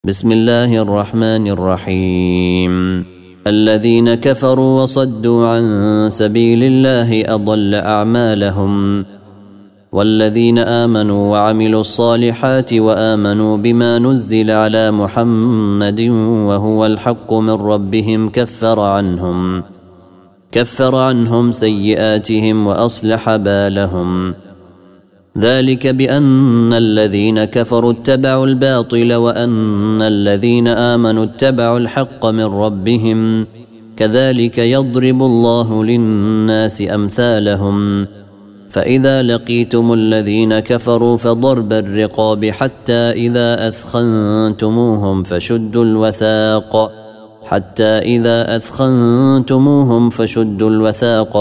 بسم الله الرحمن الرحيم. الذين كفروا وصدوا عن سبيل الله أضل أعمالهم، والذين آمنوا وعملوا الصالحات وآمنوا بما نزل على محمد وهو الحق من ربهم كفر عنهم سيئاتهم وأصلح بالهم. ذلك بأن الذين كفروا اتبعوا الباطل وأن الذين آمنوا اتبعوا الحق من ربهم، كذلك يضرب الله للناس أمثالهم. فإذا لقيتم الذين كفروا فضرب الرقاب حتى إذا أثخنتموهم فشدوا الوثاق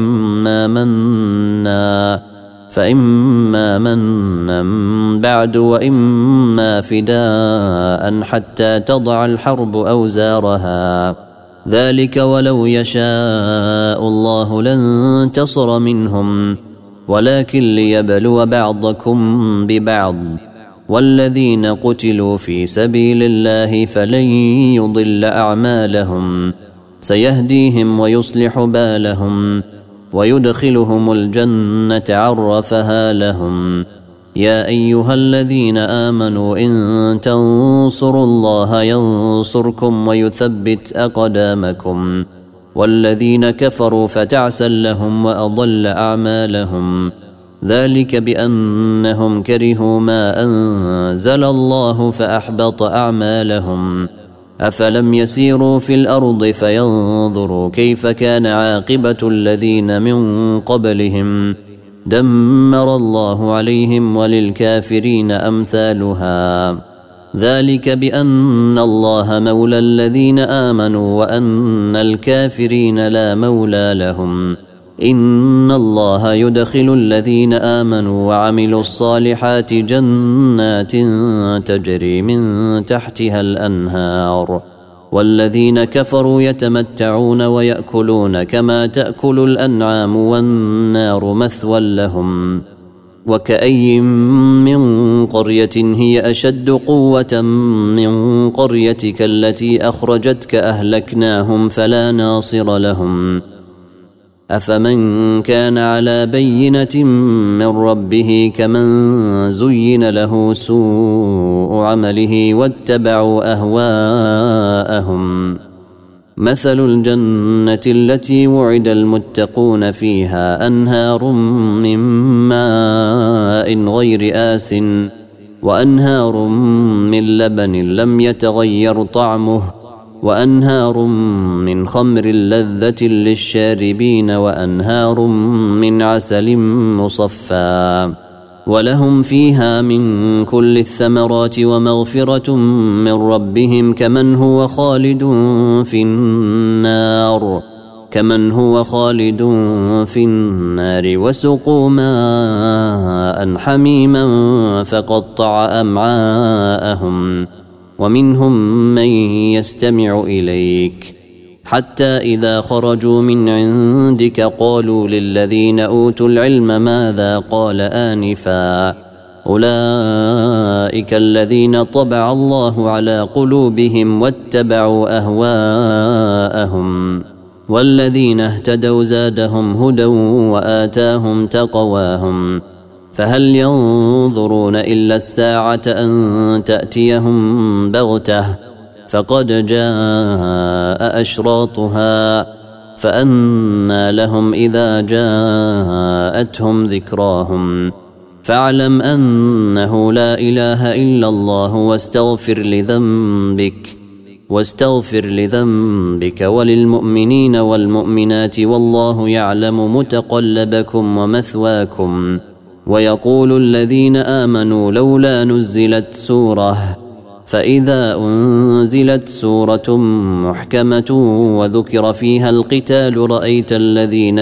فإما منا بعد وإما فداء حتى تضع الحرب أوزارها. ذلك ولو يشاء الله لانتصر منهم، ولكن ليبلو بعضكم ببعض. والذين قتلوا في سبيل الله فلن يضل أعمالهم، سيهديهم ويصلح بالهم ويدخلهم الجنة عرفها لهم. يا أيها الذين آمنوا إن تنصروا الله ينصركم ويثبت أقدامكم. والذين كفروا فتعسا لهم وأضل أعمالهم، ذلك بأنهم كرهوا ما أنزل الله فأحبط أعمالهم. أفلم يسيروا في الأرض فينظروا كيف كان عاقبة الذين من قبلهم، دمر الله عليهم وللكافرين أمثالها. ذلك بأن الله مولى الذين آمنوا وأن الكافرين لا مولى لهم. إن الله يدخل الذين آمنوا وعملوا الصالحات جنات تجري من تحتها الأنهار، والذين كفروا يتمتعون ويأكلون كما تأكل الأنعام والنار مثوى لهم. وكأي من قرية هي أشد قوة من قريتك التي أخرجتك أهلكناهم فلا ناصر لهم. أفمن كان على بينة من ربه كمن زين له سوء عمله واتبعوا أهواءهم. مثل الجنة التي وعد المتقون فيها أنهار من ماء غير آسٍ وأنهار من لبن لم يتغير طعمه وأنهار من خمر لذة للشاربين وأنهار من عسل مصفى، ولهم فيها من كل الثمرات ومغفرة من ربهم كمن هو خالد في النار وسقوا ماء حميما فقطع أمعاءهم. ومنهم من يستمع إليك حتى إذا خرجوا من عندك قالوا للذين أوتوا العلم ماذا قال آنفا، أولئك الذين طبع الله على قلوبهم واتبعوا أهواءهم. والذين اهتدوا زادهم هدى وآتاهم تقواهم. فهل ينظرون إلا الساعة أن تأتيهم بغتة فقد جاء أشراطها، فأنى لهم إذا جاءتهم ذكراهم. فاعلم أنه لا إله إلا الله واستغفر لذنبك وللمؤمنين والمؤمنات، والله يعلم متقلبكم ومثواكم. ويقول الذين آمنوا لولا نزلت سورة، فإذا أنزلت سورة محكمة وذكر فيها القتال رأيت الذين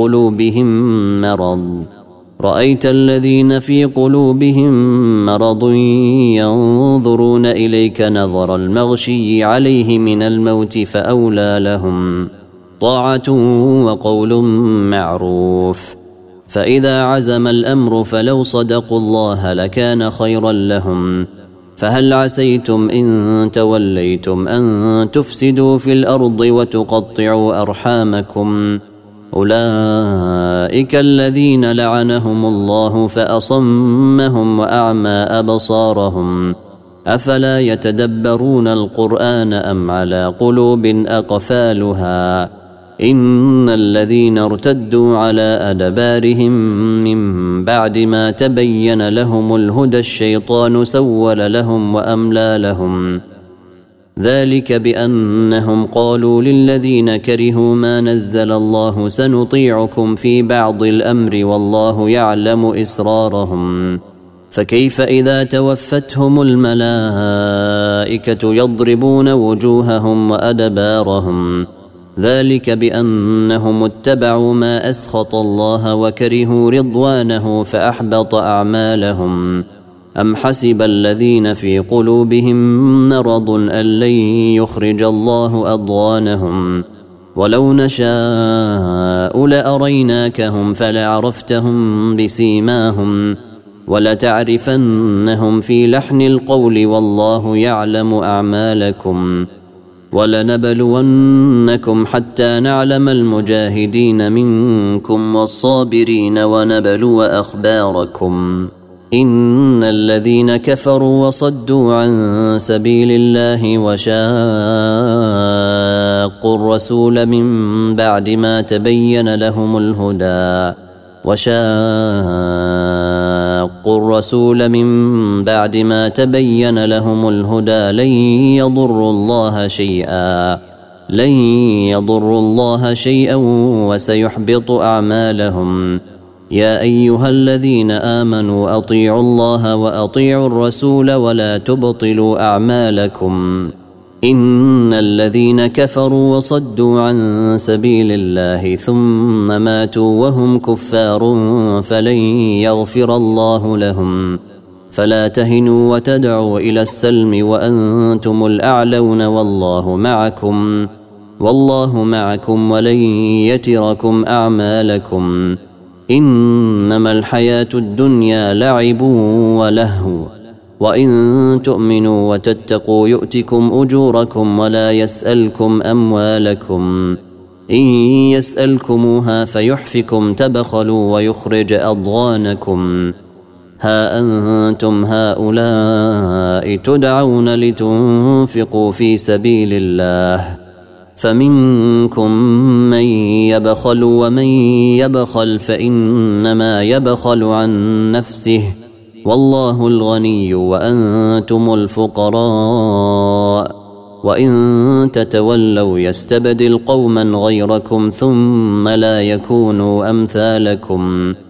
في قلوبهم مرض ينظرون إليك نظر المغشي عليه من الموت فأولى لهم طاعة وقول معروف. فإذا عزم الأمر فلو صدقوا الله لكان خيرا لهم، فهل عسيتم إن توليتم أن تفسدوا في الأرض وتقطعوا أرحامكم أولئك الذين لعنهم الله فأصمهم وأعمى أبصارهم أفلا يتدبرون القرآن أم على قلوب أقفالها إن الذين ارتدوا على أدبارهم من بعد ما تبين لهم الهدى الشيطان سول لهم وأملى لهم ذلك بأنهم قالوا للذين كرهوا ما نزل الله سنطيعكم في بعض الأمر والله يعلم إسرارهم فكيف إذا توفتهم الملائكة يضربون وجوههم وأدبارهم ذلك بأنهم اتبعوا ما أسخط الله وكرهوا رضوانه فأحبط أعمالهم أم حسب الذين في قلوبهم مرض أن لن يخرج الله أضغانهم ولو نشاء لأريناكهم فلعرفتهم بسيماهم ولتعرفنهم في لحن القول والله يعلم أعمالكم ولنبلونكم حتى نعلم المجاهدين منكم والصابرين ونبلو أخباركم إن الذين كفروا وصدوا عن سبيل الله وشاقوا الرسول من بعد ما تبين لهم الهدى لن يضروا الله شيئا وسيحبط أعمالهم يا أيها الذين آمنوا أطيعوا الله وأطيعوا الرسول ولا تبطلوا أعمالكم إن الذين كفروا وصدوا عن سبيل الله ثم ماتوا وهم كفار فلن يغفر الله لهم فلا تهنوا وتدعوا إلى السلم وأنتم الأعلون والله معكم ولن يتركم أعمالكم إنما الحياة الدنيا لعب ولهو وإن تؤمنوا وتتقوا يؤتكم أجوركم ولا يسألكم أموالكم إن يسألكموها فيحفكم تبخلوا ويخرج أضغانكم ها أنتم هؤلاء تدعون لتنفقوا في سبيل الله فمنكم من يبخل ومن يبخل فإنما يبخل عن نفسه والله الغني وأنتم الفقراء وإن تتولوا يستبدل قوما غيركم ثم لا يكونوا أمثالكم